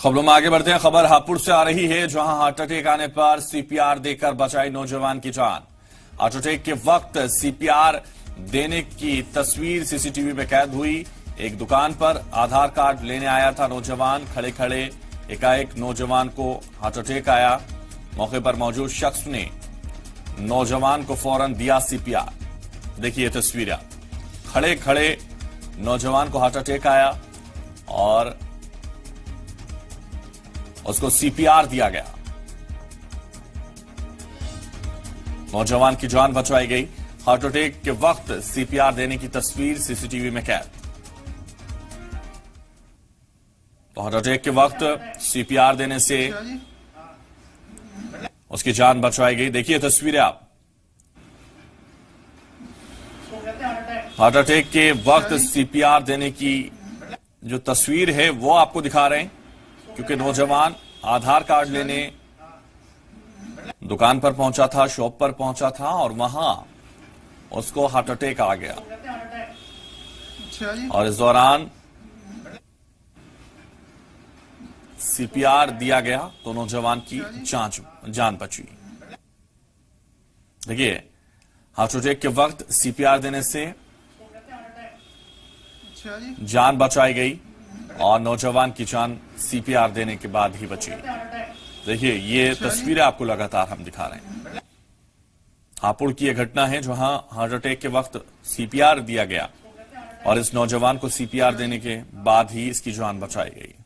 खबरों में आगे बढ़ते हैं। खबर हापुड़ से आ रही है, जहां हार्ट अटैक आने पर सीपीआर देकर बचाई नौजवान की जान। हार्ट अटैक के वक्त सीपीआर देने की तस्वीर सीसीटीवी में कैद हुई। एक दुकान पर आधार कार्ड लेने आया था नौजवान। खड़े खड़े एकाएक नौजवान को हार्ट अटैक आया। मौके पर मौजूद शख्स ने नौजवान को फौरन दिया सीपीआर। देखिए तस्वीरें। खड़े खड़े नौजवान को हार्ट अटैक आया और उसको सीपीआर दिया गया। नौजवान की जान बचाई गई। हार्ट अटैक के वक्त सीपीआर देने की तस्वीर सीसीटीवी में कैद। तो हार्ट अटैक के वक्त सीपीआर देने से उसकी जान बचाई गई। देखिए तस्वीरें आप। हार्ट अटैक के वक्त सीपीआर देने की जो तस्वीर है वो आपको दिखा रहे हैं, क्योंकि नौजवान आधार कार्ड लेने दुकान पर पहुंचा था, शॉप पर पहुंचा था और वहां उसको हार्ट अटैक आ गया। और इस दौरान सीपीआर दिया गया तो नौजवान की जान बची। देखिए हार्ट अटैक के वक्त सीपीआर देने से जान बचाई गई और नौजवान की जान सीपीआर देने के बाद ही बची। देखिए ये तस्वीरें आपको लगातार हम दिखा रहे हैं। हापुड़ की यह घटना है, जहां हार्ट अटैक के वक्त सीपीआर दिया गया और इस नौजवान को सीपीआर देने के बाद ही इसकी जान बचाई गई।